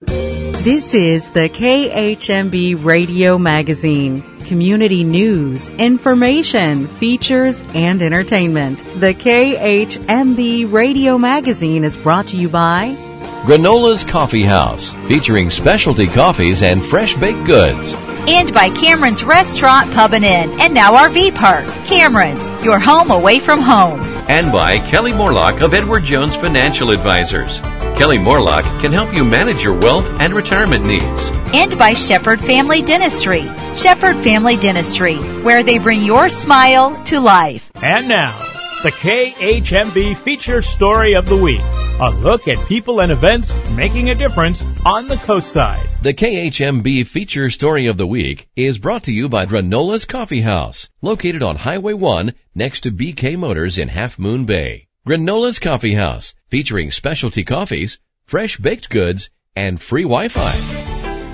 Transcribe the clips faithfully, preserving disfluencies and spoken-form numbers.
This is the K H M B Radio Magazine. Community news, information, features, and entertainment. The K H M B Radio Magazine is brought to you by Granola's Coffee House, featuring specialty coffees and fresh baked goods. And by Cameron's Restaurant, Pub and Inn, and now R V Park. Cameron's, your home away from home. And by Kelly Morlock of Edward Jones Financial Advisors. Kelly Morlock can help you manage your wealth and retirement needs. And by Shepherd Family Dentistry. Shepherd Family Dentistry, where they bring your smile to life. And now, the K H M B Feature Story of the Week. A look at people and events making a difference on the coast side. The K H M B Feature Story of the Week is brought to you by Granola's Coffee House, located on Highway one next to B K Motors in Half Moon Bay. Granola's Coffee House, featuring specialty coffees, fresh baked goods, and free Wi-Fi.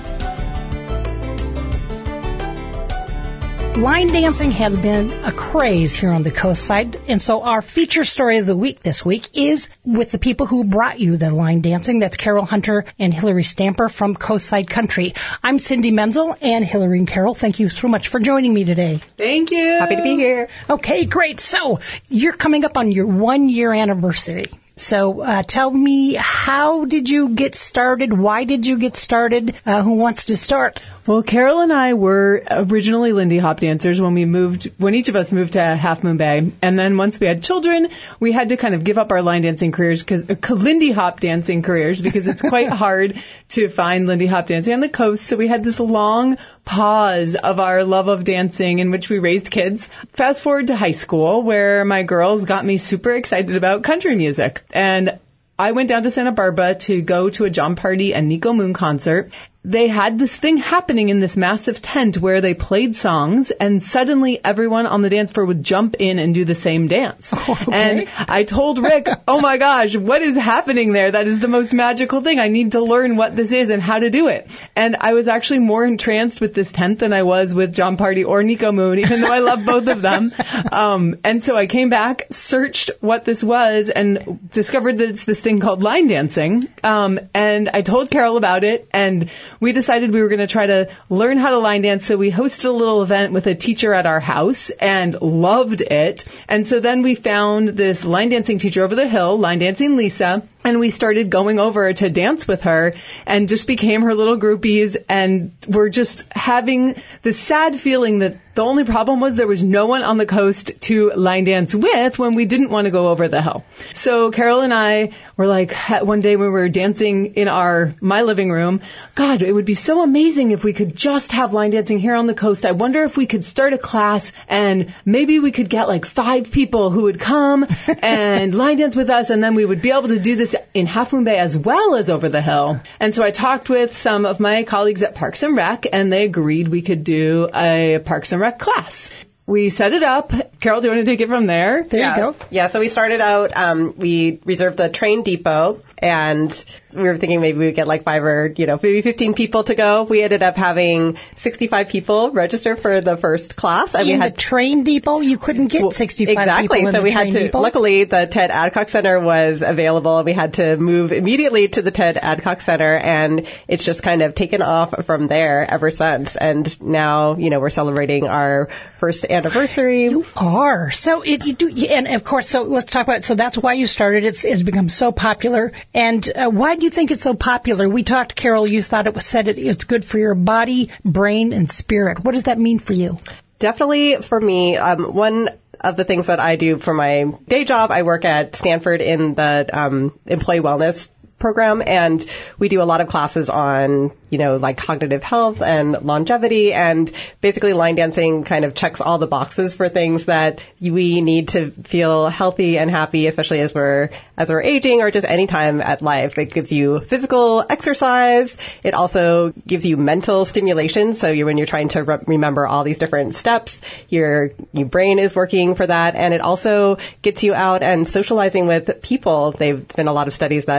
Line dancing has been a craze here on the coast side, and so our feature story of the week this week is with the people who brought you the line dancing. That's Carol Hunter and Hillary Stamper from Coastside Country. I'm Cindy Menzel, and Hillary and Carol, thank you so much for joining me today. Thank you. Happy to be here. Okay, great. So you're coming up on your one-year anniversary. So uh, tell me, how did you get started? Why did you get started? Uh, who wants to start? Well, Carol and I were originally Lindy Hop dancers when we moved, when each of us moved to Half Moon Bay. And then once we had children, we had to kind of give up our line dancing careers, because uh, Lindy Hop dancing careers, because it's quite hard to find Lindy Hop dancing on the coast. So we had this long pause of our love of dancing in which we raised kids. Fast forward to high school, where my girls got me super excited about country music. And I went down to Santa Barbara to go to a John Party and Nico Moon concert. They had this thing happening in this massive tent where they played songs, and suddenly everyone on the dance floor would jump in and do the same dance. Okay. And I told Rick, oh my gosh, what is happening there? That is the most magical thing. I need to learn what this is and how to do it. And I was actually more entranced with this tent than I was with John Party or Nico Moon, even though I love both of them. Um, and so I came back, searched what this was, and discovered that it's this thing called line dancing. Um, and I told Carol about it, and we decided we were going to try to learn how to line dance, so we hosted a little event with a teacher at our house and loved it. And so then we found this line dancing teacher over the hill, Line Dancing Lisa, and we started going over to dance with her and just became her little groupies, and we're just having this sad feeling that the only problem was there was no one on the coast to line dance with when we didn't want to go over the hill. So Carol and I were like, one day when we were dancing in our my living room, God, it would be so amazing if we could just have line dancing here on the coast. I wonder if we could start a class and maybe we could get like five people who would come and line dance with us, and then we would be able to do this in Half Moon Bay as well as over the hill. And so I talked with some of my colleagues at Parks and Rec, and they agreed we could do a Parks and Rec class. We set it up. Carol, do you want to take it from there? There yeah. you go. Yeah, so we started out, um, we reserved the train depot, and we were thinking maybe we would get like five or, you know, maybe fifteen people to go. We ended up having sixty-five people register for the first class. And in we had the train depot, you couldn't get well, sixty-five exactly. people in so the we train had to, depot. Luckily, the Ted Adcock Center was available. We had to move immediately to the Ted Adcock Center, and it's just kind of taken off from there ever since. And now, you know, we're celebrating our first anniversary. You are. So it, you do, and of course, so let's talk about it. So that's why you started. It's, it's become so popular. And uh, why do you think it's so popular? We talked, Carol, you thought it was said it, it's good for your body, brain, and spirit. What does that mean for you? Definitely for me, um, one of the things that I do for my day job, I work at Stanford in the um, employee wellness program, and we do a lot of classes on, you know, like cognitive health and longevity, and basically line dancing kind of checks all the boxes for things that we need to feel healthy and happy, especially as we're as we're aging or just any time at life. It gives you physical exercise. It also gives you mental stimulation. So you, when you're trying to re- remember all these different steps, your your brain is working for that, and it also gets you out and socializing with people. There've been a lot of studies that, you know,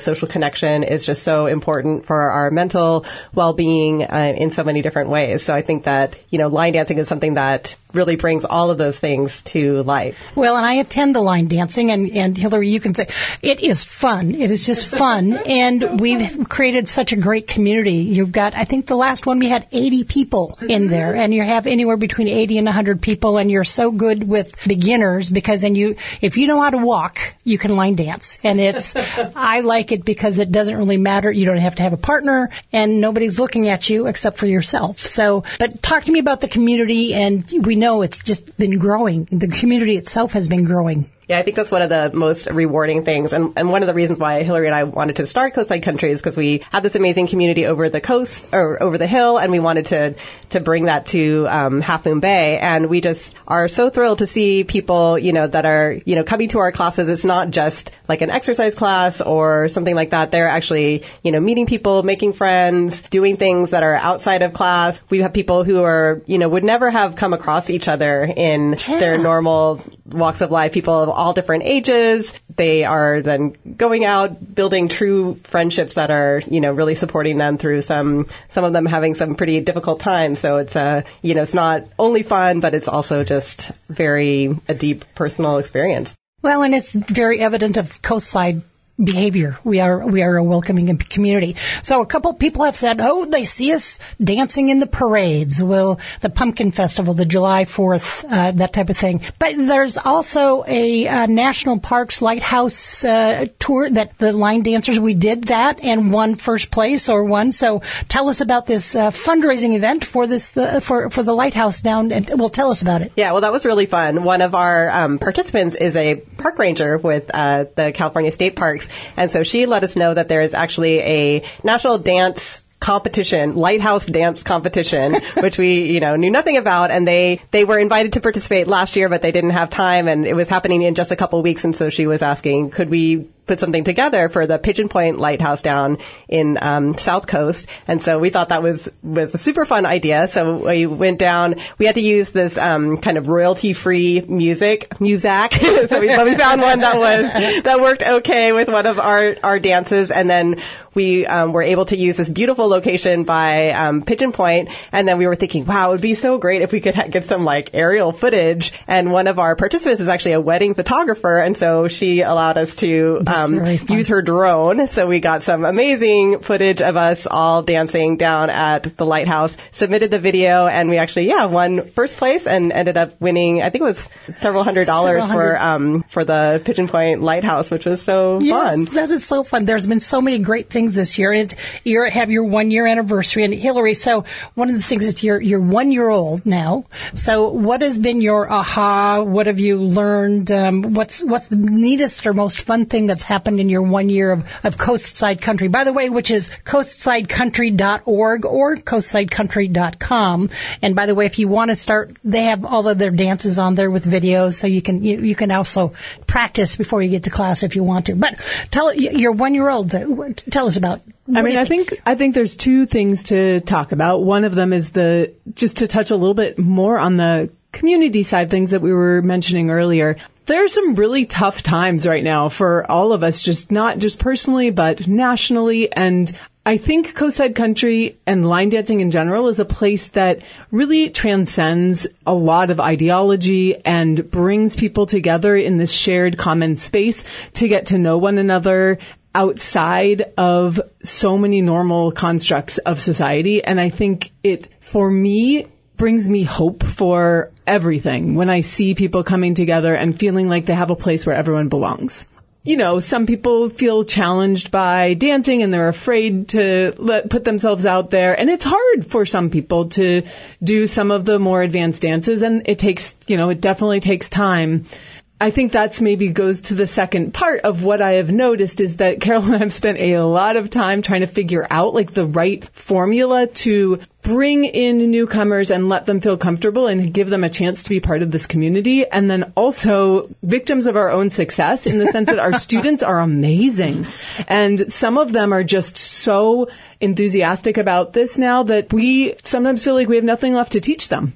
social connection is just so important for our mental well-being uh, in so many different ways. So I think that, you know, line dancing is something that really brings all of those things to light. Well, and I attend the line dancing, and, and Hillary, you can say, it is fun. It is just fun. And we've created such a great community. You've got, I think the last one we had eighty people in there, and you have anywhere between eighty and one hundred people, and you're so good with beginners because then you, if you know how to walk, you can line dance. And it's, I like it because it doesn't really matter. You don't have to have a partner, and nobody's looking at you except for yourself. So, but talk to me about the community, and we know it's just been growing. The community itself has been growing. Yeah, I think that's one of the most rewarding things. And, and one of the reasons why Hillary and I wanted to start Coastside Country is because we had this amazing community over the coast, or over the hill, and we wanted to, to bring that to, um, Half Moon Bay. And we just are so thrilled to see people, you know, that are, you know, coming to our classes. It's not just like an exercise class or something like that. They're actually, you know, meeting people, making friends, doing things that are outside of class. We have people who are, you know, would never have come across each other in yeah. their normal walks of life. People of all different ages. They are then going out, building true friendships that are, you know, really supporting them through some, some of them having some pretty difficult times. So it's a, you know, it's not only fun, but it's also just very a deep personal experience. Well, and it's very evident of Coastside behavior. We are we are a welcoming community. So a couple of people have said, oh, they see us dancing in the parades, well, the Pumpkin Festival, the July fourth, uh, that type of thing. But there's also a uh, National Parks Lighthouse uh, tour that the line dancers, we did that and won first place or won. So tell us about this uh, fundraising event for this the, for for the lighthouse down, and well, tell us about it. Yeah, well, that was really fun. One of our um, participants is a park ranger with uh, the California State Parks. And so she let us know that there is actually a national dance competition, lighthouse dance competition, which we, you know, knew nothing about. And they, they were invited to participate last year, but they didn't have time. And it was happening in just a couple of weeks. And so she was asking, could we put something together for the Pigeon Point Lighthouse down in um, South Coast? And so we thought that was was a super fun idea. So we went down. We had to use this um, kind of royalty-free music, music. So we, but we found one that was that worked okay with one of our our dances. And then we um, were able to use this beautiful location by um, Pigeon Point. And then we were thinking, wow, it would be so great if we could ha- get some like aerial footage. And one of our participants is actually a wedding photographer, and so she allowed us to um, use her drone. So we got some amazing footage of us all dancing down at the lighthouse, submitted the video, and we actually, yeah, won first place and ended up winning, I think it was several hundred dollars several hundred. for um for the Pigeon Point Lighthouse, which was so yes, fun. That is so fun. There's been so many great things this year. It's, you have your one year anniversary, and Hillary, so one of the things is you're you're one year old now. So what has been your aha? What have you learned? Um, what's what's the neatest or most fun thing that's happened in your one year of, of Coastside Country? By the way, which is coastside country dot org or coastside country dot com. And by the way, if you want to start, they have all of their dances on there with videos, so you can you, you can also practice before you get to class if you want to. But tell your one year old, tell us about. I mean, I think I think there's two things to talk about. One of them is the just to touch a little bit more on the community side, things that we were mentioning earlier. There are some really tough times right now for all of us, just not just personally, but nationally. And I think Coastside Country and line dancing in general is a place that really transcends a lot of ideology and brings people together in this shared common space to get to know one another outside of so many normal constructs of society. And I think it, for me, brings me hope for everything when I see people coming together and feeling like they have a place where everyone belongs. You know, some people feel challenged by dancing and they're afraid to let, put themselves out there. And it's hard for some people to do some of the more advanced dances. And it takes, you know, it definitely takes time. I think that's maybe goes to the second part of what I have noticed is that Carol and I have spent a lot of time trying to figure out like the right formula to bring in newcomers and let them feel comfortable and give them a chance to be part of this community. And then also victims of our own success in the sense that our students are amazing. And some of them are just so enthusiastic about this now that we sometimes feel like we have nothing left to teach them.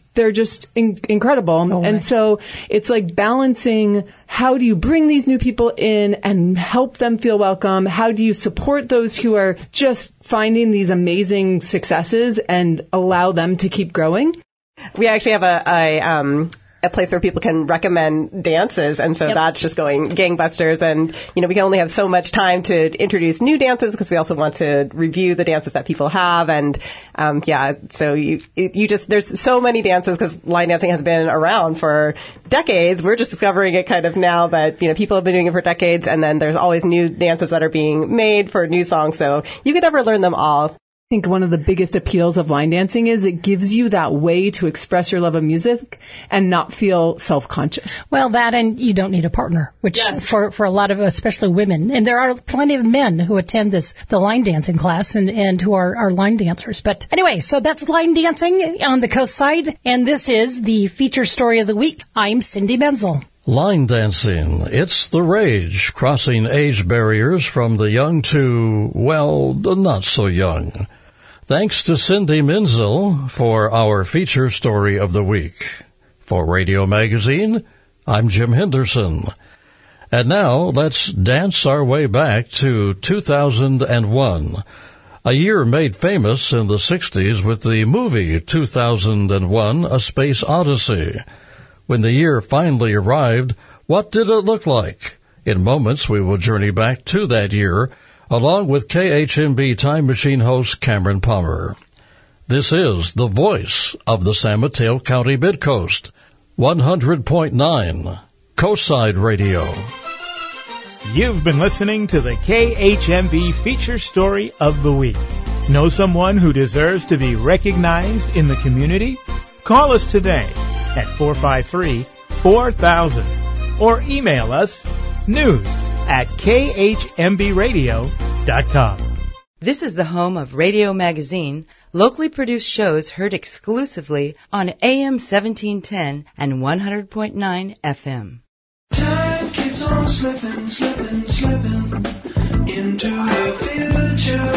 they're just in- incredible. Oh, and right. so it's like balancing, how do you bring these new people in and help them feel welcome? How do you support those who are just finding these amazing successes and allow them to keep growing? We actually have a, a um a place where people can recommend dances, and so Yep. that's just going gangbusters. And, you know, we can only have so much time to introduce new dances because we also want to review the dances that people have. And, um, yeah, so you, you just, there's so many dances because line dancing has been around for decades. We're just discovering it kind of now, but, you know, people have been doing it for decades, and then there's always new dances that are being made for new songs. So you could never learn them all. I think one of the biggest appeals of line dancing is it gives you that way to express your love of music and not feel self-conscious. Well, that and you don't need a partner, which Yes. for, for a lot of, especially women, and there are plenty of men who attend this, the line dancing class and, and who are, are line dancers. But anyway, so that's line dancing on the coast side, and this is the feature story of the week. I'm Cindy Menzel. Line dancing, it's the rage, crossing age barriers from the young to, well, the not so young. Thanks to Cindy Menzel for our feature story of the week. For Radio Magazine, I'm Jim Henderson. And now let's dance our way back to two thousand one, a year made famous in the sixties with the movie two thousand one, A Space Odyssey. When the year finally arrived, what did it look like? In moments, we will journey back to that year, along with K H M B Time Machine host Cameron Palmer. This is the voice of the San Mateo County Midcoast, one hundred point nine, Coastside Radio. You've been listening to the K H M B feature story of the week. Know someone who deserves to be recognized in the community? Call us today at four five three, four thousand or email us news at k h m b radio dot com. This is the home of Radio Magazine, locally produced shows heard exclusively on A M seventeen ten and one hundred point nine F M. Time keeps on slipping, slipping, slipping into the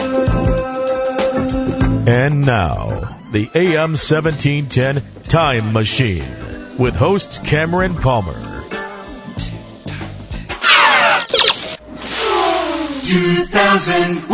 future. And now, the A M seventeen ten Time Machine with host Cameron Palmer. two thousand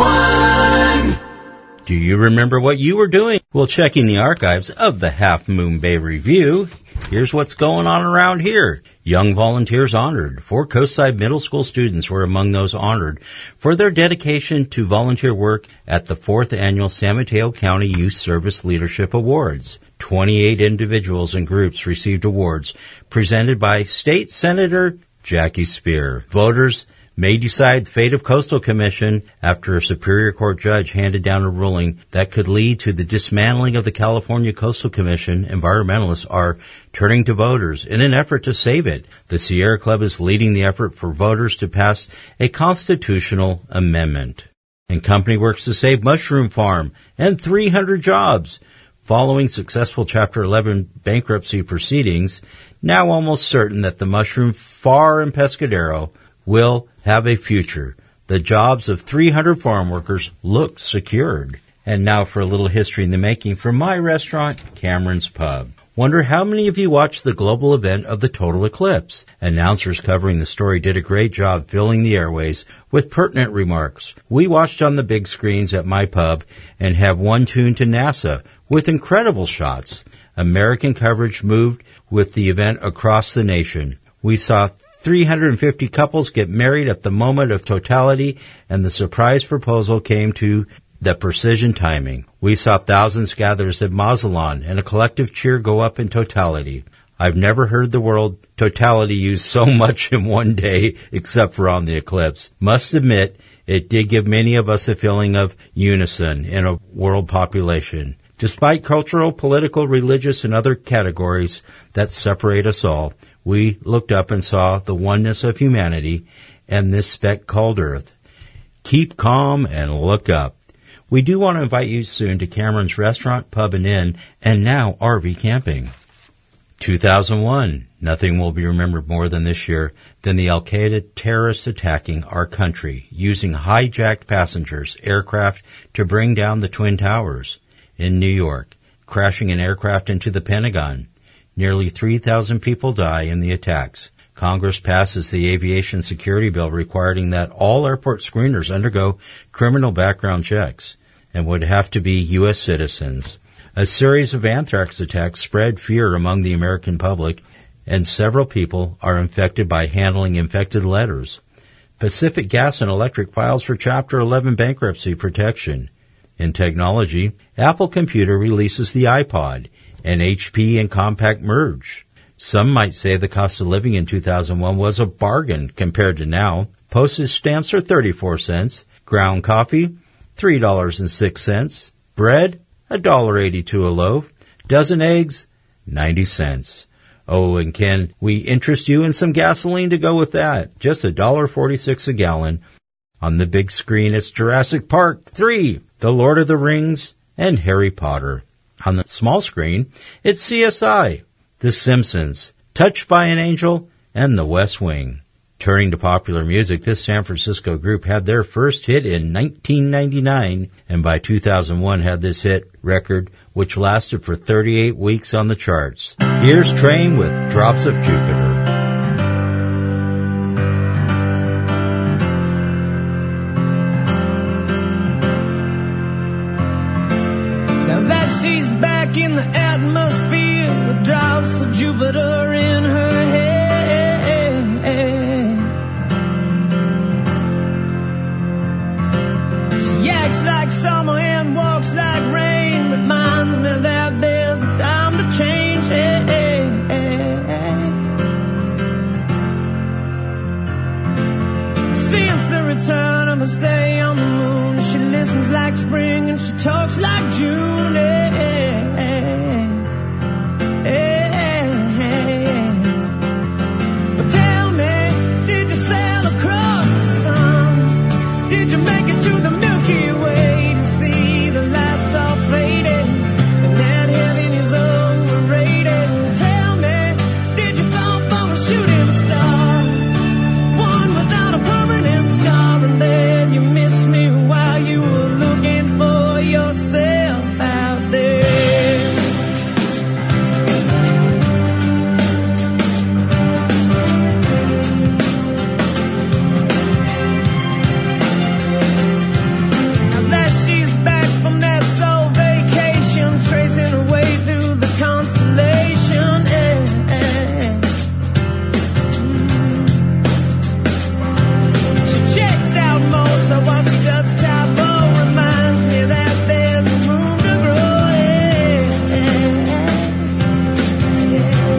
one. Do you remember what you were doing? Well, checking the archives of the Half Moon Bay Review, here's what's going on around here. Young volunteers honored. Four Coastside Middle School students were among those honored for their dedication to volunteer work at the fourth Annual San Mateo County Youth Service Leadership Awards. twenty-eight individuals and groups received awards presented by State Senator Jackie Spear. Voters may decide the fate of Coastal Commission after a Superior Court judge handed down a ruling that could lead to the dismantling of the California Coastal Commission. Environmentalists are turning to voters in an effort to save it. The Sierra Club is leading the effort for voters to pass a constitutional amendment. And company works to save mushroom farm and three hundred jobs. Following successful Chapter eleven bankruptcy proceedings, now almost certain that the mushroom farm in Pescadero will have a future. The jobs of three hundred farm workers look secured. And now for a little history in the making from my restaurant, Cameron's Pub. Wonder how many of you watched the global event of the total eclipse? Announcers covering the story did a great job filling the airways with pertinent remarks. We watched on the big screens at my pub and have one tuned to NASA with incredible shots. American coverage moved with the event across the nation. We saw three hundred fifty couples get married at the moment of totality, and the surprise proposal came to the precision timing. We saw thousands gather at Mazatlan, and a collective cheer go up in totality. I've never heard the word totality used so much in one day, except for on the eclipse. Must admit, it did give many of us a feeling of unison in a world population. Despite cultural, political, religious, and other categories that separate us all, we looked up and saw the oneness of humanity and this speck called Earth. Keep calm and look up. We do want to invite you soon to Cameron's Restaurant, Pub and Inn, and now R V Camping. two thousand one. Nothing will be remembered more than this year than the Al-Qaeda terrorists attacking our country, using hijacked passengers, aircraft, to bring down the Twin Towers in New York, crashing an aircraft into the Pentagon. Nearly three thousand people die in the attacks. Congress passes the aviation security bill requiring that all airport screeners undergo criminal background checks and would have to be U S citizens. A series of anthrax attacks spread fear among the American public, and several people are infected by handling infected letters. Pacific Gas and Electric files for Chapter eleven bankruptcy protection. In technology, Apple Computer releases the iPod, and H P and Compaq merge. Some might say the cost of living in two thousand one was a bargain compared to now. Postage stamps are thirty-four cents, ground coffee, three dollars and six cents, bread, one dollar and eighty-two cents a loaf, dozen eggs, ninety cents. Oh, and can we interest you in some gasoline to go with that? Just one dollar and forty-six cents a gallon. On the big screen, it's Jurassic Park three, The Lord of the Rings, and Harry Potter. On the small screen, it's C S I, The Simpsons, Touched by an Angel, and The West Wing. Turning to popular music, this San Francisco group had their first hit in nineteen ninety-nine, and by two thousand one had this hit record, which lasted for thirty-eight weeks on the charts. Here's Train with Drops of Jupiter. Now that she's back in the atmosphere with drops of Jupiter in her head. She acts like summer and walks like rain, reminds me that there's a time to change. Hey, hey, hey. Since the return of her stay on the moon, she listens like spring and she talks like June. Hey, hey, hey. Hey, hey. But tell me, did you sail across the sun? Did you make it to the Milky Way to see the lights all faded and that heaven is overrated? Tell me, did you fall for a shooting star, one without a permanent scar, and then you missed me while you were looking for yourself out there? Tracing her way through the constellation. Eh, eh. She checks out Mozart while she does Chapo. Reminds me that there's room to grow. Eh, eh,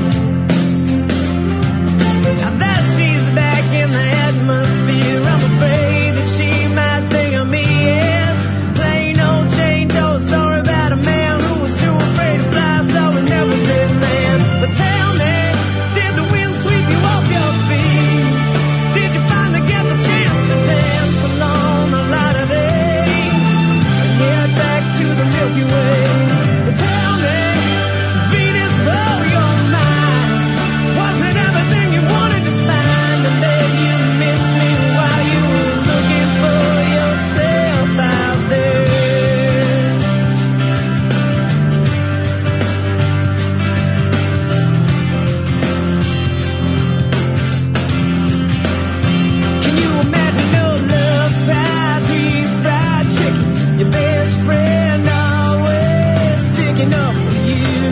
eh. Now that she's back in the atmosphere, I'm afraid that she might think of me as plain old Jane Doe. Sorry about a man too afraid to fly, so we never did land. But tell me, did the wind sweep you off your feet? Did you finally get the chance to dance along the light of day and head back to the Milky Way? But tell me, did Venus blow your mind? Was it everything you wanted to find? And then you missed me while you were looking for yourself out there. Your best friend always sticking up for you.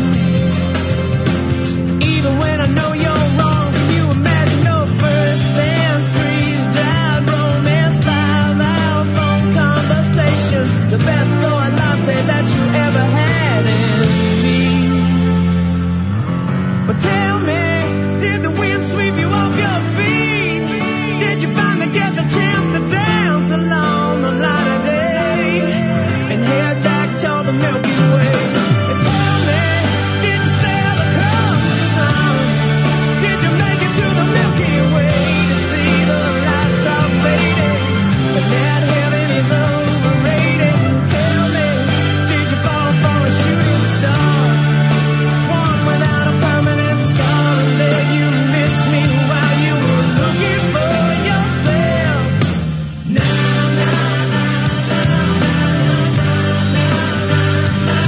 Even when I know you're wrong, can you imagine no first dance, freeze-dried romance, five-hour phone conversation, the best soy latte that you ever had in me? But tell me, did the wind sweep you off your feet? Did you finally get the chance to dance along the light of day and head back to the Milky Way? And tell me, did you sail across the sun? Did you make it to the Milky Way to see the lights all faded and that heaven is overrated? Tell me, did you fall for a shooting star, one without a permanent scar, and then you missed me while you were looking for yourself? Nah, nah, nah, nah, nah, nah, nah, nah.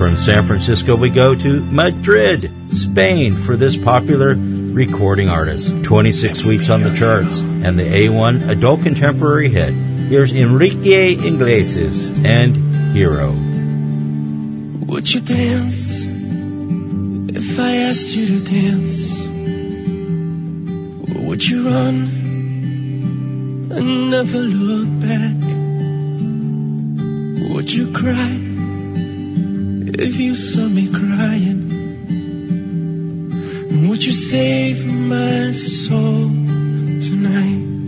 From San Francisco, we go to Madrid, Spain, for this popular recording artist. twenty-six weeks on the charts and the A one adult contemporary hit. Here's Enrique Iglesias and Hero. Would you dance if I asked you to dance? Or would you run and never look back? Would you cry if you saw me crying? Would you save my soul tonight?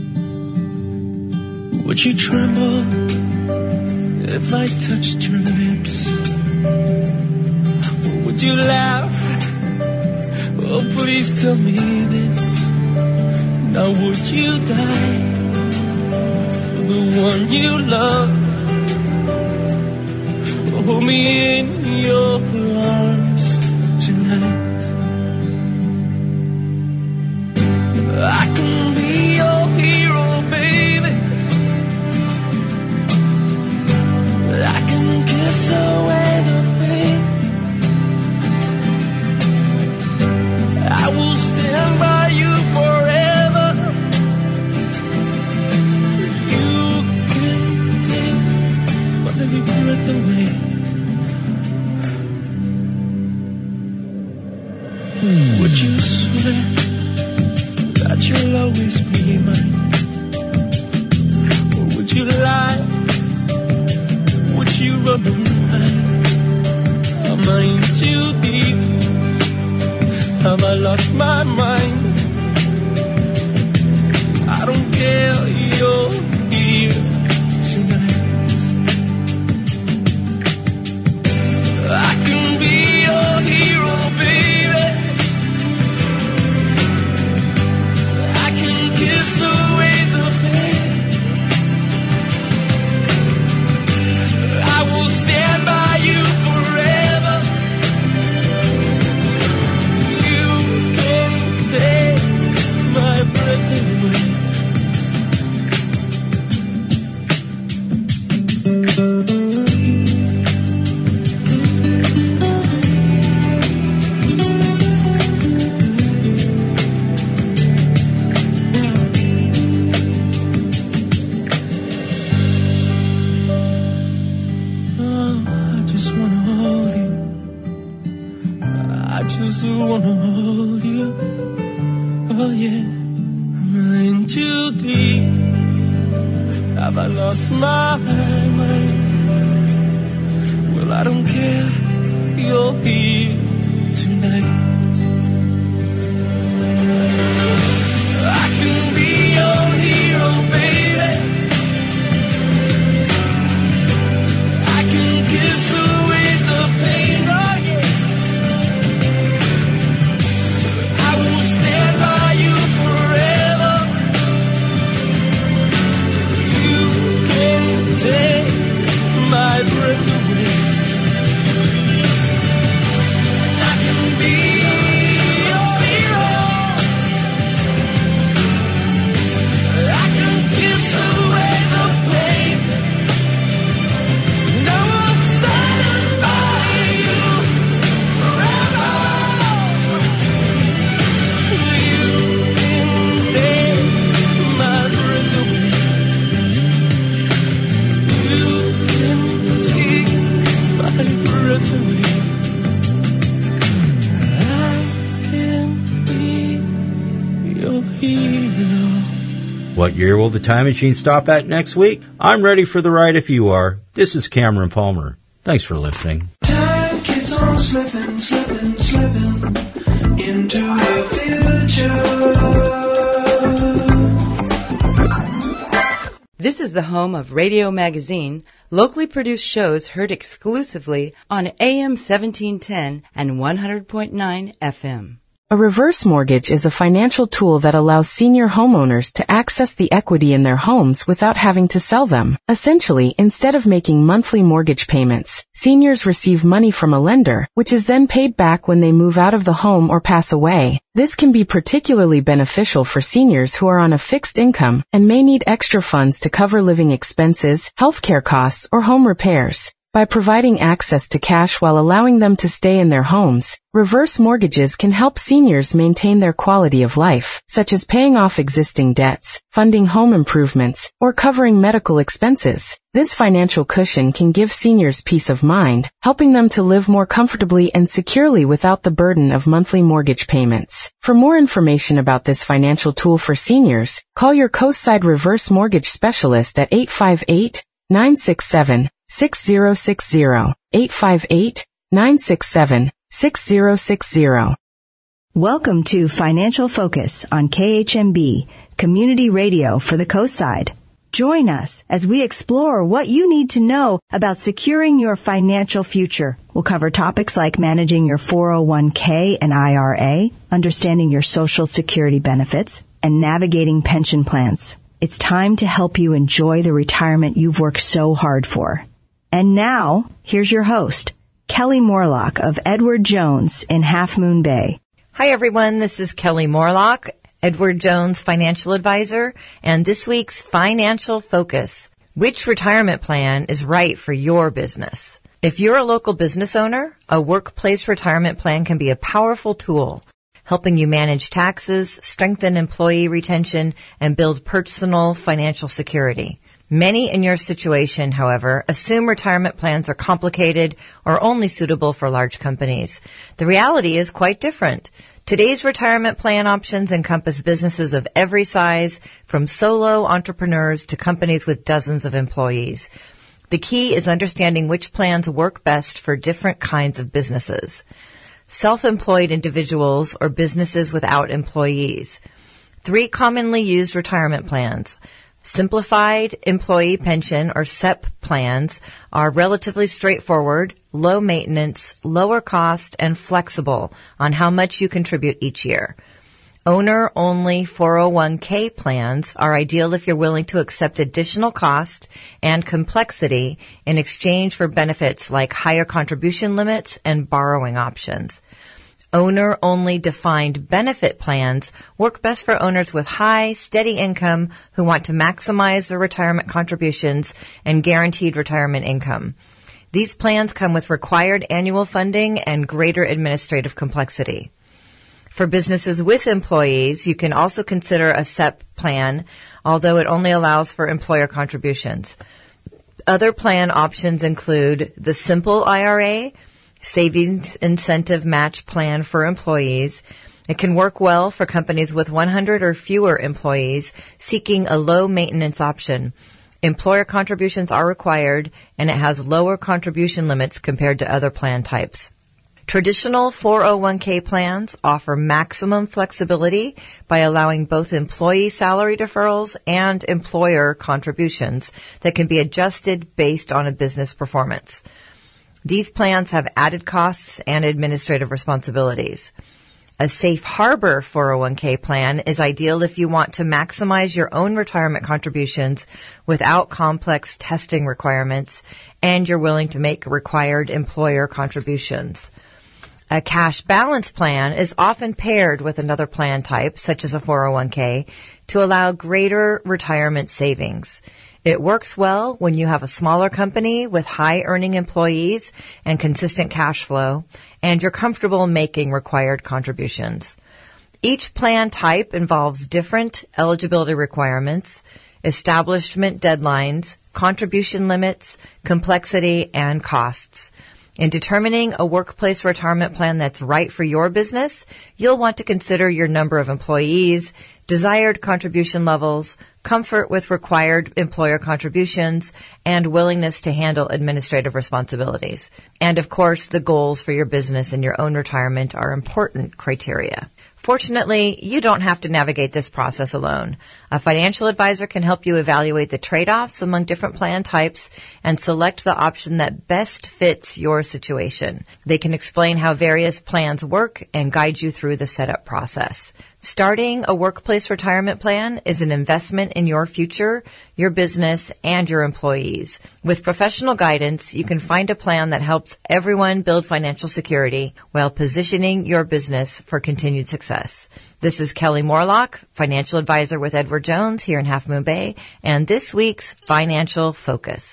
Would you tremble if I touched your lips? Or would you laugh? Oh, please tell me this. Now would you die for the one you love? Hold me in your arms tonight. I can be your hero, baby. I can kiss away the pain. I will stand by you forever. You can take my breath away. Would you swear that you'll always be mine? Or would you lie? Would you run and hide? Am I in too deep? Have I lost my mind? I don't care, you're here tonight. I can be your hero, baby. Kiss away the pain. I will stand by you forever. You can take my breath away. Just wanna hold you. Oh yeah, I'm in too deep. Have I lost my mind? Well, I don't care. You're here tonight. I can be your hero, baby. I can kiss away the pain. Oh yeah. Stand by you forever. You can take my breath away. I can be your hero. I can kiss away the pain. And I will stand by you forever. What year will the time machine stop at next week? I'm ready for the ride if you are. This is Cameron Palmer. Thanks for listening. Time keeps on slipping, slipping, slipping into the future. This is the home of Radio Magazine, locally produced shows heard exclusively on A M seventeen ten and one hundred point nine F M. A reverse mortgage is a financial tool that allows senior homeowners to access the equity in their homes without having to sell them. Essentially, instead of making monthly mortgage payments, seniors receive money from a lender, which is then paid back when they move out of the home or pass away. This can be particularly beneficial for seniors who are on a fixed income and may need extra funds to cover living expenses, healthcare costs, or home repairs. By providing access to cash while allowing them to stay in their homes, reverse mortgages can help seniors maintain their quality of life, such as paying off existing debts, funding home improvements, or covering medical expenses. This financial cushion can give seniors peace of mind, helping them to live more comfortably and securely without the burden of monthly mortgage payments. For more information about this financial tool for seniors, call your Coastside Reverse Mortgage Specialist at eight five eight, nine six seven, six zero six zero, eight five eight, nine six seven, six zero six zero. Welcome to Financial Focus on K H M B, Community Radio for the Coastside. Join us as we explore what you need to know about securing your financial future. We'll cover topics like managing your four oh one k and I R A, understanding your Social Security benefits, and navigating pension plans. It's time to help you enjoy the retirement you've worked so hard for. And now, here's your host, Kelly Morlock of Edward Jones in Half Moon Bay. Hi everyone, this is Kelly Morlock, Edward Jones Financial Advisor, and this week's Financial Focus. Which retirement plan is right for your business? If you're a local business owner, a workplace retirement plan can be a powerful tool, helping you manage taxes, strengthen employee retention, and build personal financial security. Many in your situation, however, assume retirement plans are complicated or only suitable for large companies. The reality is quite different. Today's retirement plan options encompass businesses of every size, from solo entrepreneurs to companies with dozens of employees. The key is understanding which plans work best for different kinds of businesses. Self-employed individuals or businesses without employees. Three commonly used retirement plans. Simplified Employee Pension or S E P plans are relatively straightforward, low maintenance, lower cost, and flexible on how much you contribute each year. Owner-only four oh one k plans are ideal if you're willing to accept additional cost and complexity in exchange for benefits like higher contribution limits and borrowing options. Owner-only defined benefit plans work best for owners with high, steady income who want to maximize their retirement contributions and guaranteed retirement income. These plans come with required annual funding and greater administrative complexity. For businesses with employees, you can also consider a S E P plan, although it only allows for employer contributions. Other plan options include the Simple I R A, Savings Incentive Match Plan for employees. It can work well for companies with one hundred or fewer employees seeking a low maintenance option. Employer contributions are required, and it has lower contribution limits compared to other plan types. Traditional four oh one k plans offer maximum flexibility by allowing both employee salary deferrals and employer contributions that can be adjusted based on a business performance. These plans have added costs and administrative responsibilities. A safe harbor four oh one k plan is ideal if you want to maximize your own retirement contributions without complex testing requirements and you're willing to make required employer contributions. A cash balance plan is often paired with another plan type, such as a four oh one k, to allow greater retirement savings. It works well when you have a smaller company with high-earning employees and consistent cash flow, and you're comfortable making required contributions. Each plan type involves different eligibility requirements, establishment deadlines, contribution limits, complexity, and costs. In determining a workplace retirement plan that's right for your business, you'll want to consider your number of employees, desired contribution levels, comfort with required employer contributions, and willingness to handle administrative responsibilities. And of course, the goals for your business and your own retirement are important criteria. Fortunately, you don't have to navigate this process alone. A financial advisor can help you evaluate the trade-offs among different plan types and select the option that best fits your situation. They can explain how various plans work and guide you through the setup process. Starting a workplace retirement plan is an investment in your future, your business, and your employees. With professional guidance, you can find a plan that helps everyone build financial security while positioning your business for continued success. This is Kelly Morlock, financial advisor with Edward Jones here in Half Moon Bay, and this week's Financial Focus.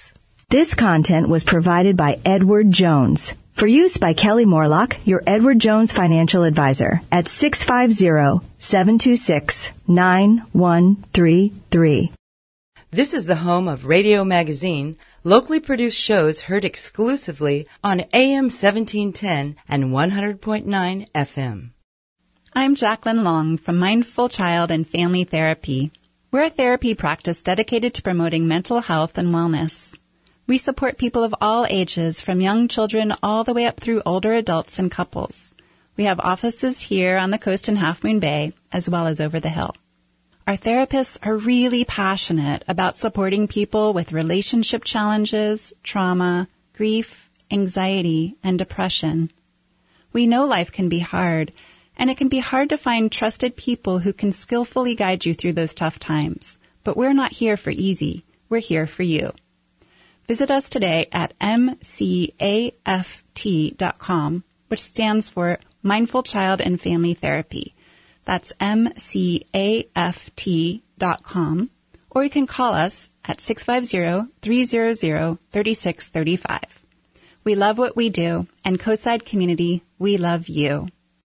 This content was provided by Edward Jones. For use by Kelly Morlock, your Edward Jones financial advisor, at six five zero, seven two six, nine one three three. This is the home of Radio Magazine, locally produced shows heard exclusively on A M seventeen ten and one hundred point nine F M. I'm Jacqueline Long from Mindful Child and Family Therapy. We're a therapy practice dedicated to promoting mental health and wellness. We support people of all ages, from young children all the way up through older adults and couples. We have offices here on the coast in Half Moon Bay, as well as over the hill. Our therapists are really passionate about supporting people with relationship challenges, trauma, grief, anxiety, and depression. We know life can be hard, and it can be hard to find trusted people who can skillfully guide you through those tough times. But we're not here for easy. We're here for you. Visit us today at m c a f t dot com, which stands for Mindful Child and Family Therapy. That's m c a f t dot com, or you can call us at six five zero, three zero zero, three six three five. We love what we do, and Coastside Community, we love you.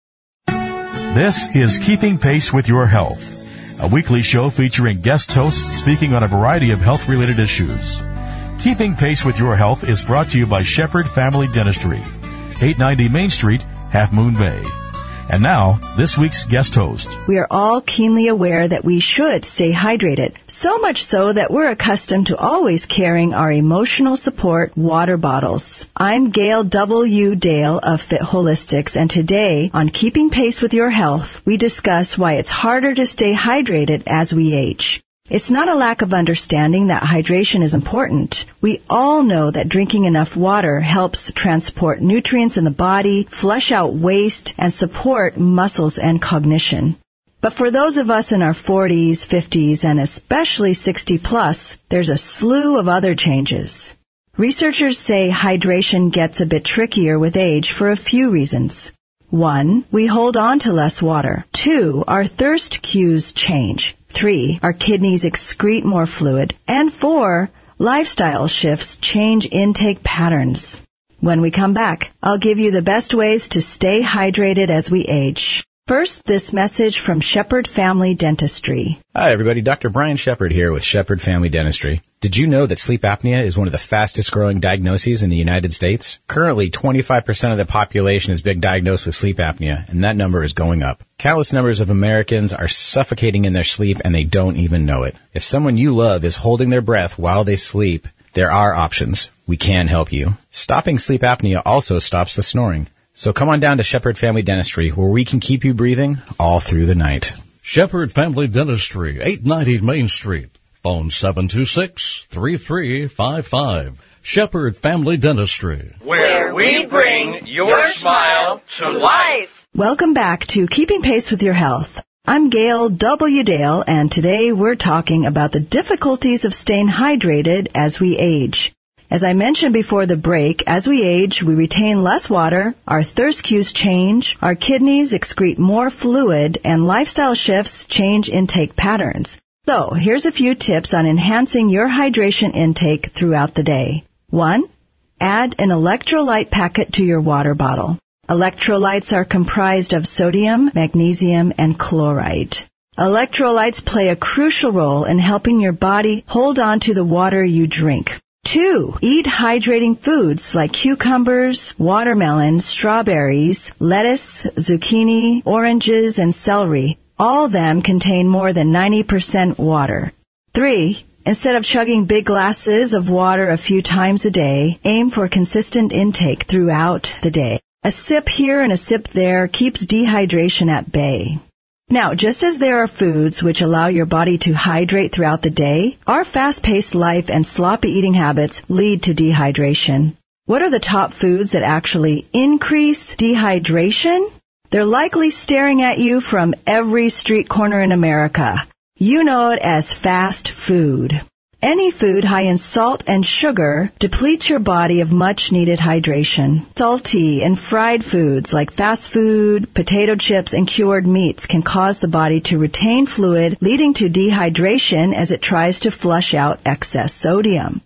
This is Keeping Pace with Your Health, a weekly show featuring guest hosts speaking on a variety of health-related issues. Keeping Pace with Your Health is brought to you by Shepherd Family Dentistry, eight ninety Main Street, Half Moon Bay. And now, this week's guest host. We are all keenly aware that we should stay hydrated, so much so that we're accustomed to always carrying our emotional support water bottles. I'm Gail W. Dale of Fit Holistics, and today on Keeping Pace with Your Health, we discuss why it's harder to stay hydrated as we age. It's not a lack of understanding that hydration is important. We all know that drinking enough water helps transport nutrients in the body, flush out waste, and support muscles and cognition. But for those of us in our forties, fifties, and especially sixty plus, there's a slew of other changes. Researchers say hydration gets a bit trickier with age for a few reasons. One, we hold on to less water. Two, our thirst cues change. Three, our kidneys excrete more fluid. And four, lifestyle shifts change intake patterns. When we come back, I'll give you the best ways to stay hydrated as we age. First, this message from Shepherd Family Dentistry. Hi, everybody. Doctor Brian Shepherd here with Shepherd Family Dentistry. Did you know that sleep apnea is one of the fastest growing diagnoses in the United States? Currently, twenty-five percent of the population is being diagnosed with sleep apnea, and that number is going up. Countless numbers of Americans are suffocating in their sleep, and they don't even know it. If someone you love is holding their breath while they sleep, there are options. We can help you. Stopping sleep apnea also stops the snoring. So come on down to Shepherd Family Dentistry, where we can keep you breathing all through the night. Shepherd Family Dentistry, eight ninety Main Street. Phone seven two six, three three five five. Shepherd Family Dentistry, where we bring your smile to life. Welcome back to Keeping Pace with Your Health. I'm Gail W. Dale, and today we're talking about the difficulties of staying hydrated as we age. As I mentioned before the break, as we age, we retain less water, our thirst cues change, our kidneys excrete more fluid, and lifestyle shifts change intake patterns. So, here's a few tips on enhancing your hydration intake throughout the day. One, add an electrolyte packet to your water bottle. Electrolytes are comprised of sodium, magnesium, and chloride. Electrolytes play a crucial role in helping your body hold on to the water you drink. Two, eat hydrating foods like cucumbers, watermelon, strawberries, lettuce, zucchini, oranges, and celery. All of them contain more than ninety percent water. Three, instead of chugging big glasses of water a few times a day, aim for consistent intake throughout the day. A sip here and a sip there keeps dehydration at bay. Now, just as there are foods which allow your body to hydrate throughout the day, our fast-paced life and sloppy eating habits lead to dehydration. What are the top foods that actually increase dehydration? They're likely staring at you from every street corner in America. You know it as fast food. Any food high in salt and sugar depletes your body of much-needed hydration. Salty and fried foods like fast food, potato chips, and cured meats can cause the body to retain fluid, leading to dehydration as it tries to flush out excess sodium.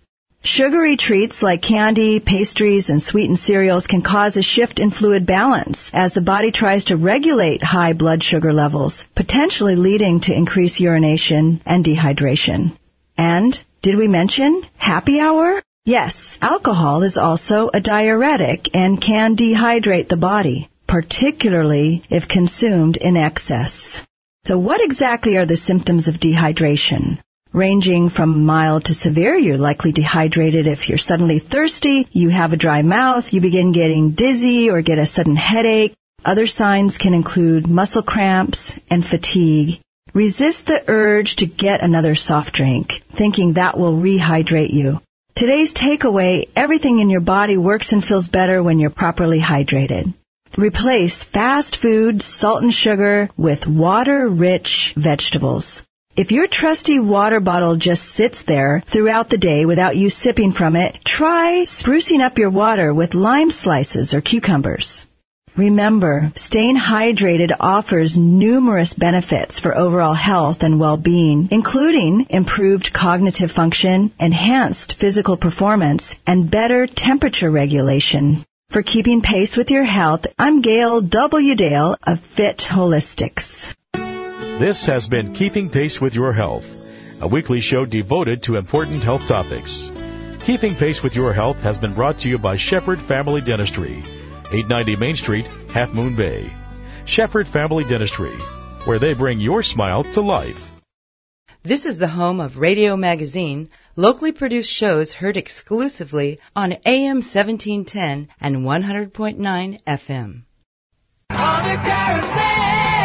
Sugary treats like candy, pastries, and sweetened cereals can cause a shift in fluid balance as the body tries to regulate high blood sugar levels, potentially leading to increased urination and dehydration. And did we mention happy hour? Yes, alcohol is also a diuretic and can dehydrate the body, particularly if consumed in excess. So what exactly are the symptoms of dehydration? Ranging from mild to severe, you're likely dehydrated if you're suddenly thirsty, you have a dry mouth, you begin getting dizzy or get a sudden headache. Other signs can include muscle cramps and fatigue. Resist the urge to get another soft drink, thinking that will rehydrate you. Today's takeaway, everything in your body works and feels better when you're properly hydrated. Replace fast food, salt and sugar with water-rich vegetables. If your trusty water bottle just sits there throughout the day without you sipping from it, try sprucing up your water with lime slices or cucumbers. Remember, staying hydrated offers numerous benefits for overall health and well-being, including improved cognitive function, enhanced physical performance, and better temperature regulation. For keeping pace with your health, I'm Gail W. Dale of Fit Holistics. This has been Keeping Pace with Your Health, a weekly show devoted to important health topics. Keeping Pace with Your Health has been brought to you by Shepherd Family Dentistry, eight ninety Main Street, Half Moon Bay. Shepherd Family Dentistry, where they bring your smile to life. This is the home of Radio Magazine, locally produced shows heard exclusively on A M seventeen ten and one hundred point nine F M. On the carousel.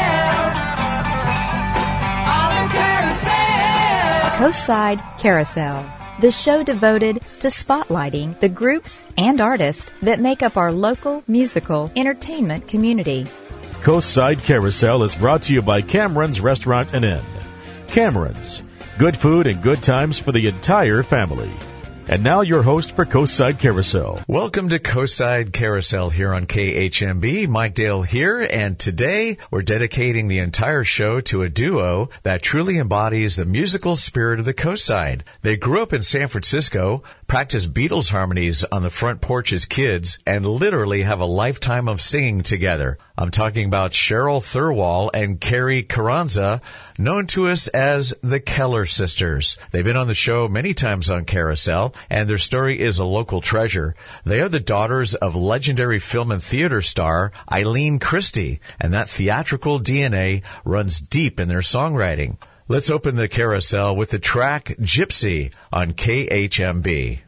Coastside Carousel, the show devoted to spotlighting the groups and artists that make up our local musical entertainment community. Coastside Carousel is brought to you by Cameron's Restaurant and Inn. Cameron's, good food and good times for the entire family. And now your host for Coastside Carousel. Welcome to Coastside Carousel here on K H M B. Mike Dale here, and today we're dedicating the entire show to a duo that truly embodies the musical spirit of the Coastside. They grew up in San Francisco, practiced Beatles harmonies on the front porch as kids, and literally have a lifetime of singing together. I'm talking about Cheryl Thirlwall and Carrie Carranza, known to us as the Keller Sisters. They've been on the show many times on Carousel, and their story is a local treasure. They are the daughters of legendary film and theater star Eileen Christie, and that theatrical D N A runs deep in their songwriting. Let's open the carousel with the track Gypsy on K H M B.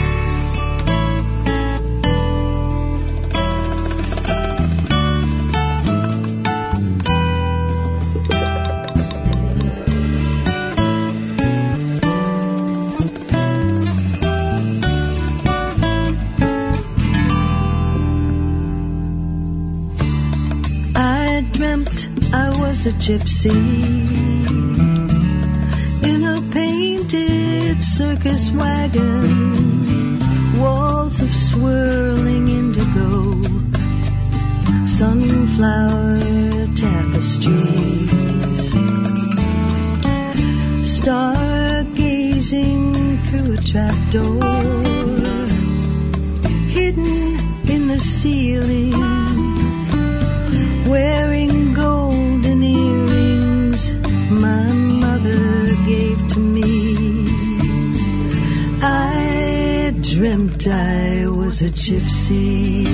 A gypsy in a painted circus wagon, walls of swirling indigo, sunflower tapestries, stargazing through a trapdoor, hidden in the ceiling, wearing golden earrings my mother gave to me. I dreamt I was a gypsy.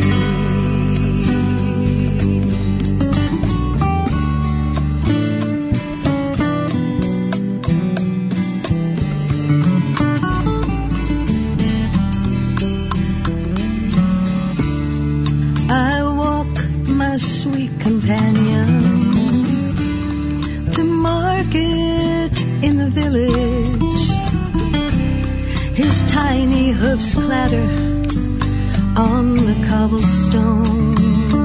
I walk my sweet companion to market in the village. His tiny hoofs clatter on the cobblestone.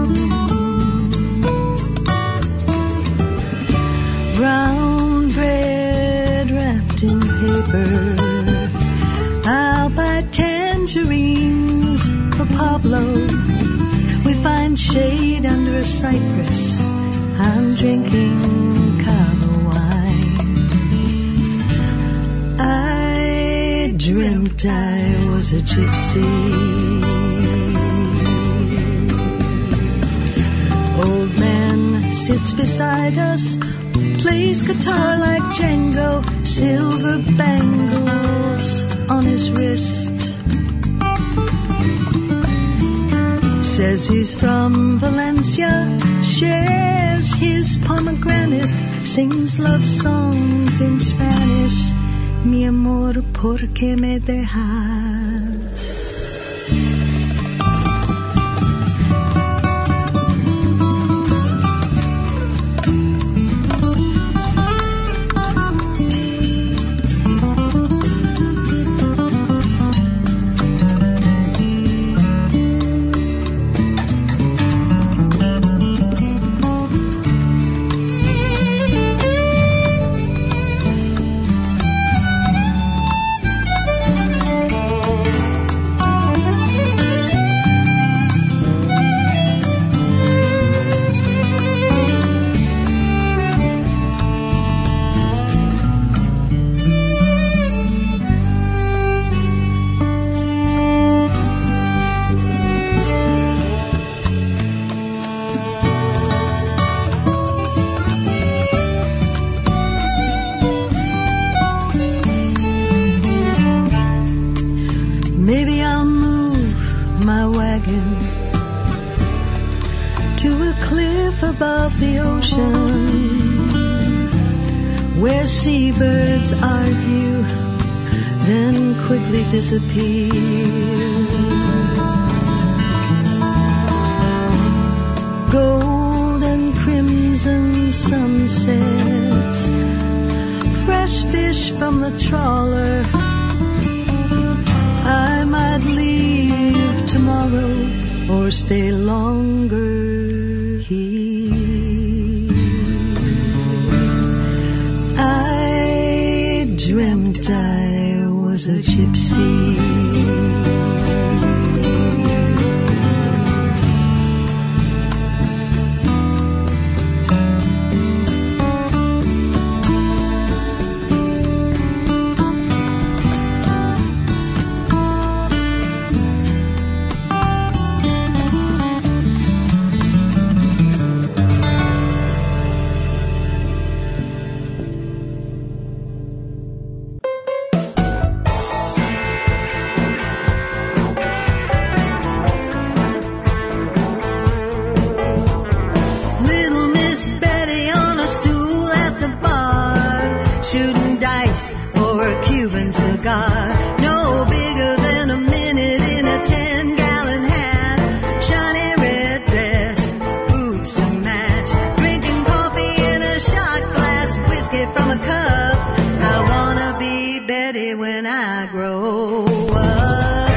Brown bread wrapped in paper. I'll buy tangerines for Pablo. We find shade under a cypress. I'm drinking Cava wine. I dreamt I was a gypsy. Old man sits beside us, plays guitar like Django, silver bangles on his wrist. Says he's from Valencia, shares his pomegranate, sings love songs in Spanish. Mi amor, ¿por qué me dejas? Seabirds argue, then quickly disappear. Gold and crimson sunsets, fresh fish from the trawler. I might leave tomorrow or stay longer here. Dreamt I was a gypsy. No bigger than a minute in a ten-gallon hat, shiny red dress, boots to match, drinking coffee in a shot glass, whiskey from a cup. I wanna be Betty when I grow up.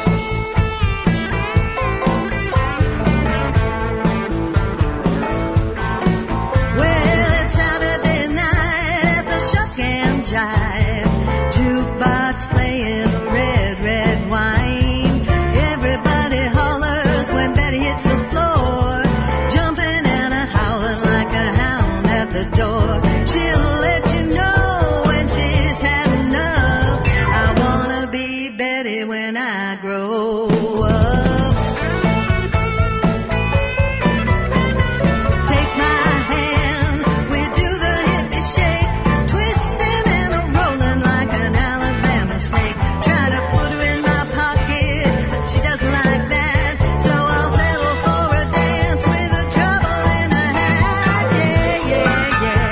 Well, it's Saturday night at the Shuck and Jive. Jukebox playing red, red wine. Everybody hollers when Betty hits the floor, jumping and a howling like a hound at the door. She'll let you know when she's had enough. I wanna be Betty when I grow up. Takes my hand, we do the hippie shake, twisting and a rolling like an Alabama snake. Try to put her in my pocket, she doesn't like that, so I'll settle for a dance with a trouble in a hat. Yeah, yeah, yeah.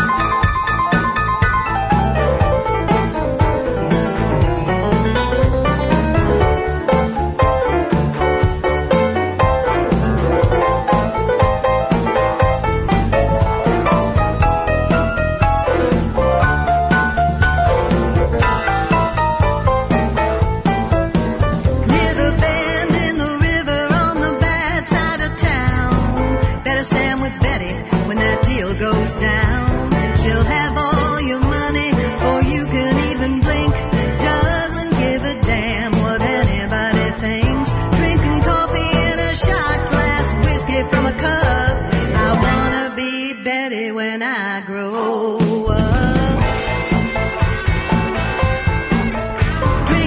Near the bend in the river on the bad side of town. Better stand with Betty when that deal goes down. She'll have all your money, or you can even blink. Doesn't give a damn what anybody thinks. Drinking coffee in a shot glass, whiskey from a cup. I wanna be Betty when I grow up.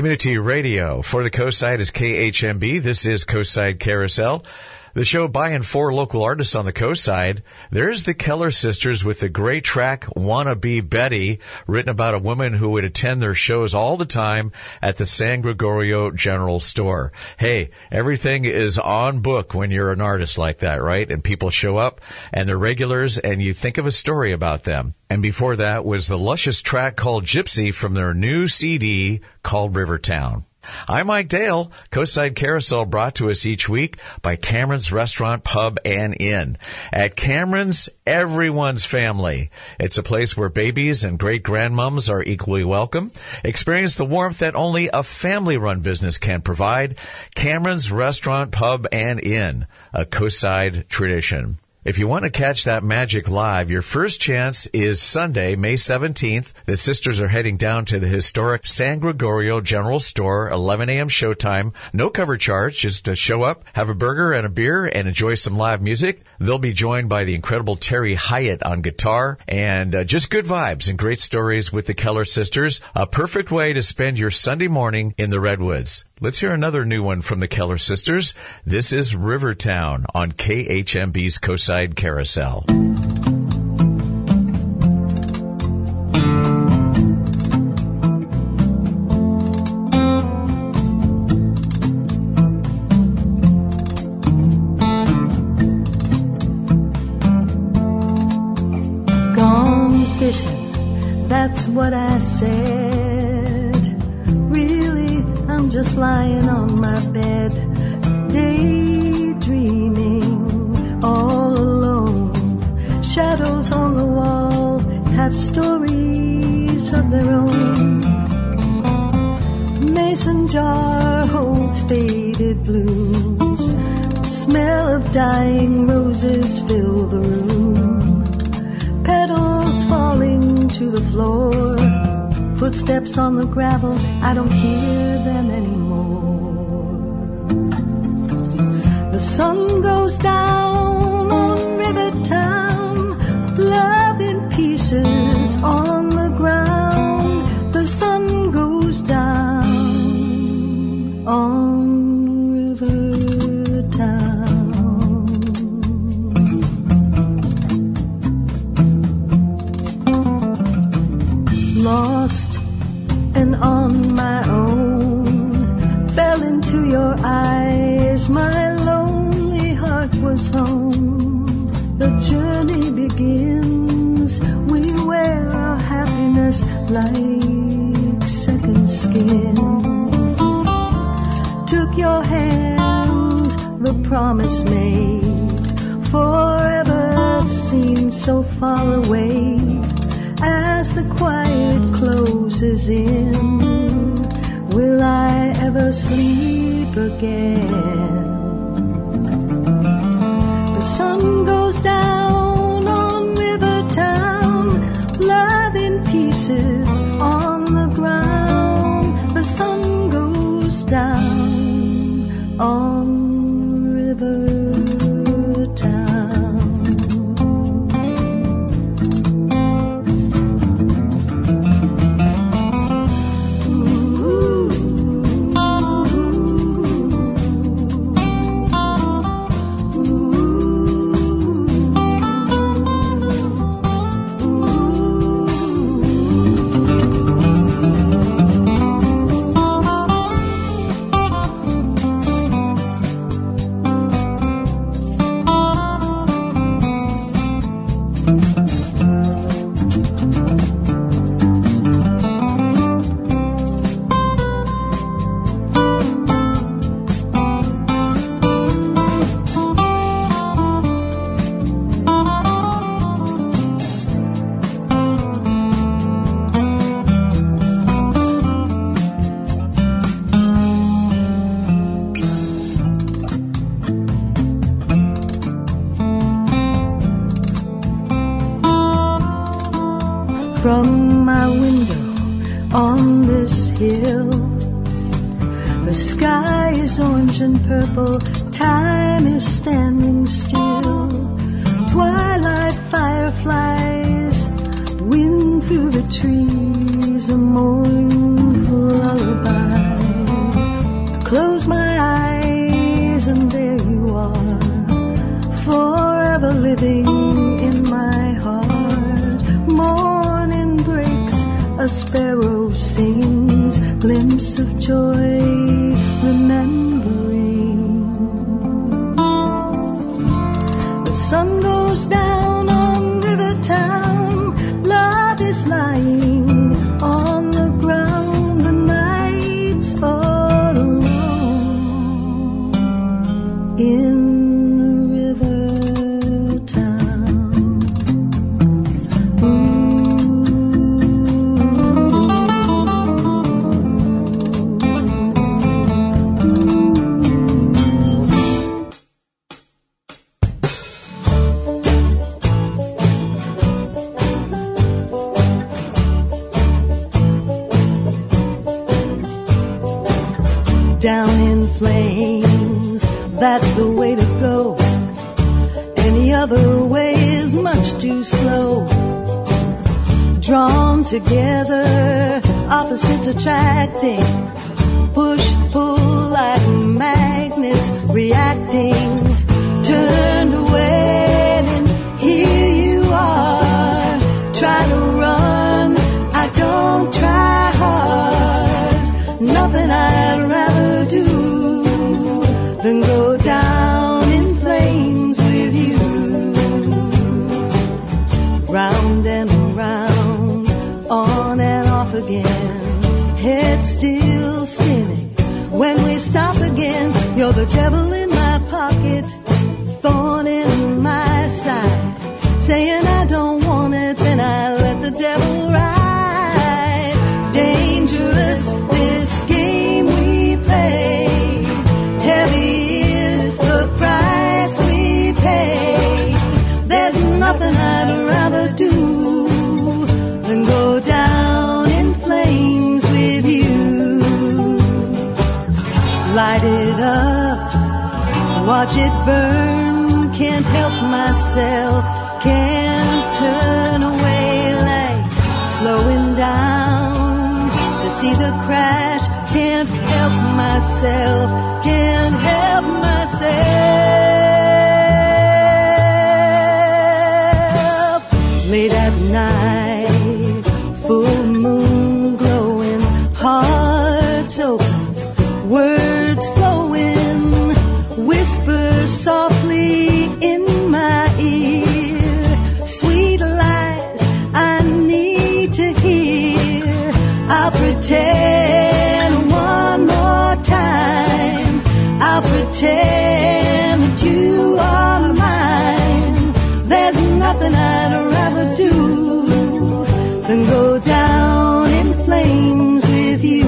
Community radio for the Coastside is K H M B. This is Coastside Carousel, the show by and for local artists on the Coastside. There's the Keller sisters with the great track Wanna Be Betty, written about a woman who would attend their shows all the time at the San Gregorio General Store. Hey, everything is on book when you're an artist like that, right? And people show up and they're regulars and you think of a story about them. And before that was the luscious track called Gypsy from their new C D called Rivertown. I'm Mike Dale. Coastside Carousel brought to us each week by Cameron's Restaurant, Pub, and Inn. At Cameron's, everyone's family. It's a place where babies and great-grandmoms are equally welcome. Experience the warmth that only a family-run business can provide. Cameron's Restaurant, Pub, and Inn, a Coastside tradition. If you want to catch that magic live, your first chance is Sunday, May seventeenth. The sisters are heading down to the historic San Gregorio General Store, eleven a.m. showtime. No cover charge, just to show up, have a burger and a beer, and enjoy some live music. They'll be joined by the incredible Terry Hyatt on guitar, and uh, just good vibes and great stories with the Keller sisters. A perfect way to spend your Sunday morning in the Redwoods. Let's hear another new one from the Keller sisters. This is Rivertown on K H M B's Coastside Carousel. Gone fishing, that's what I said. Really, I'm just lying on my bed, daydreaming all alone. Shadows on the wall have stories of their own. Mason jar holds faded blooms. The smell of dying roses fill the room. Petals falling to the floor. Footsteps on the gravel, I don't hear them anymore. The sun goes down on Rivertown, love in pieces on the ground. The sun goes down on Rivertown. Lost and on my own, fell into your eyes, my lonely heart was home. The journey begins, we wear our happiness like second skin. Took your hand, the promise made, forever seemed so far away. As the quiet closes in, will I ever sleep again? The sun goes down on Rivertown, love in pieces on the ground. The sun goes down on Rivertown. From my window on this hill, the sky is orange and purple, time is standing still. Twilight fireflies, wind through the trees, a mournful lullaby. a sparrow sings, glimpse of joy, remembering. The sun goes down on Rivertown, love is lying on the ground, the nights are alone in down in flames, that's the way to go. Any other way is much too slow. Drawn together, opposites attracting, push, pull like magnets reacting. Turned away and here you are. Try to run, I don't try hard. Nothing I'd rather do than go down in flames with you. Round and around, on and off again, head still spinning. When we stop again, you're the devil in my pocket, thorn in my side, saying I don't want it, then I let the devil ride. Dangerous, this game we play. Heavy is the price we pay. There's nothing I'd rather do than go down in flames with you. Light it up, watch it burn. Can't help myself, can't turn away like slowing down to see the crash. Can't help myself, can't help myself. Late at night, full moon glowing, hearts open, words flowing, whisper softly in my ear, sweet lies I need to hear. I'll pretend one more time, I'll pretend that you are mine. There's nothing I'd rather do than go down in flames with you.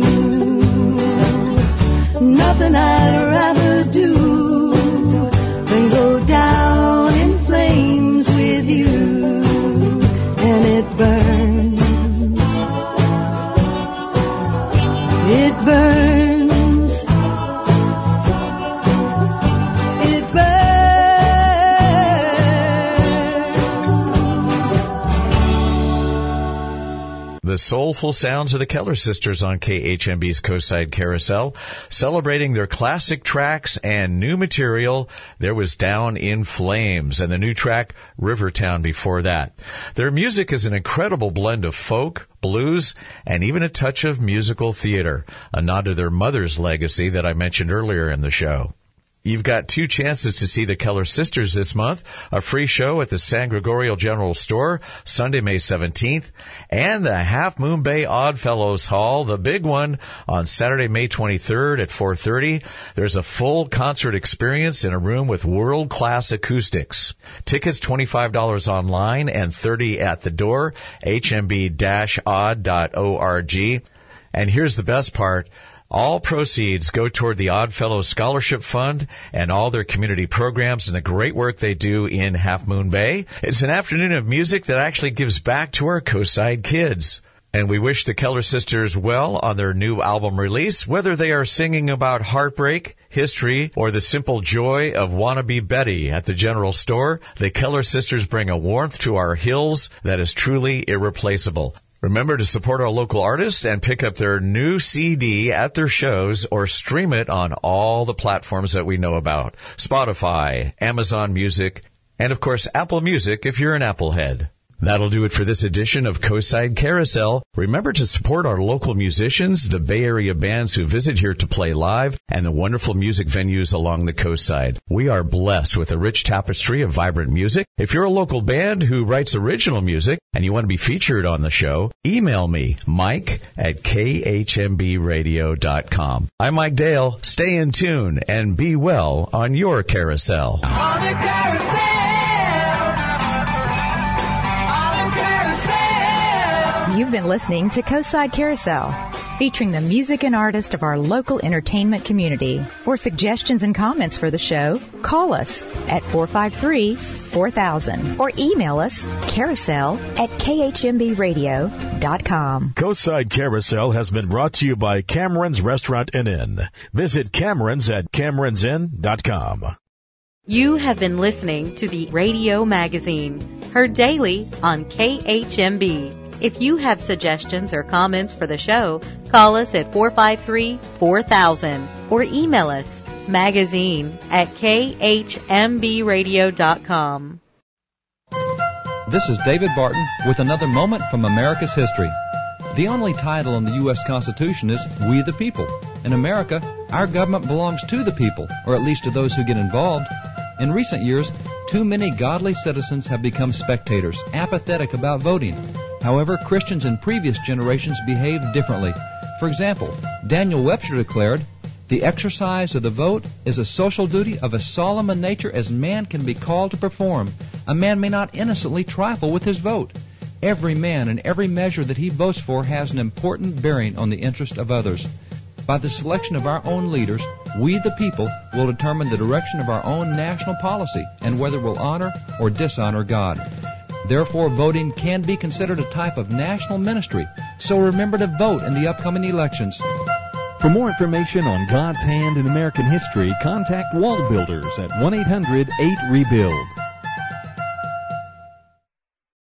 Nothing I'd rather do than go down in flames with you. And it burns, it burns, it burns. The soulful sounds of the Keller Sisters on K H M B's Coastside Carousel, celebrating their classic tracks and new material. There was Down in Flames, and the new track, Rivertown, before that. Their music is an incredible blend of folk, blues, and even a touch of musical theater, a nod to their mother's legacy that I mentioned earlier in the show. You've got two chances to see the Keller Sisters this month, a free show at the San Gregorio General Store, Sunday, May seventeenth, and the Half Moon Bay Oddfellows Hall, the big one, on Saturday, May twenty-third at four thirty. There's a full concert experience in a room with world-class acoustics. Tickets twenty-five dollars online and thirty dollars at the door, h m b dash odd dot org. And here's the best part. All proceeds go toward the Oddfellows Scholarship Fund and all their community programs and the great work they do in Half Moon Bay. It's an afternoon of music that actually gives back to our Coastside kids. And we wish the Keller Sisters well on their new album release, whether they are singing about heartbreak, history, or the simple joy of Wannabe Betty at the general store. The Keller Sisters bring a warmth to our hills that is truly irreplaceable. Remember to support our local artists and pick up their new C D at their shows or stream it on all the platforms that we know about. Spotify, Amazon Music, and of course Apple Music if you're an Applehead. That'll do it for this edition of Coastside Carousel. Remember to support our local musicians, the Bay Area bands who visit here to play live, and the wonderful music venues along the coastside. We are blessed with a rich tapestry of vibrant music. If you're a local band who writes original music and you want to be featured on the show, email me, Mike at K H M B radio dot com. I'm Mike Dale. Stay in tune and be well on your carousel. On the carousel. You've been listening to Coastside Carousel, featuring the music and artists of our local entertainment community. For suggestions and comments for the show, call us at four five three, four thousand or email us carousel at K H M B radio dot com. Coastside Carousel has been brought to you by Cameron's Restaurant and Inn. Visit Cameron's at camerons inn dot com. You have been listening to the Radio Magazine, heard daily on K H M B. If you have suggestions or comments for the show, call us at four five three, four thousand or email us magazine at K H M B radio dot com. This is David Barton with another moment from America's history. The only title in the U S Constitution is We the People. In America, our government belongs to the people, or at least to those who get involved. In recent years, too many godly citizens have become spectators, apathetic about voting. However, Christians in previous generations behaved differently. For example, Daniel Webster declared, "The exercise of the vote is a social duty of as solemn a nature as man can be called to perform. A man may not innocently trifle with his vote. Every man and every measure that he votes for has an important bearing on the interest of others. By the selection of our own leaders, we the people will determine the direction of our own national policy and whether we'll honor or dishonor God. Therefore, voting can be considered a type of national ministry, so remember to vote in the upcoming elections." For more information on God's hand in American history, contact Wall Builders at one eight hundred eight rebuild.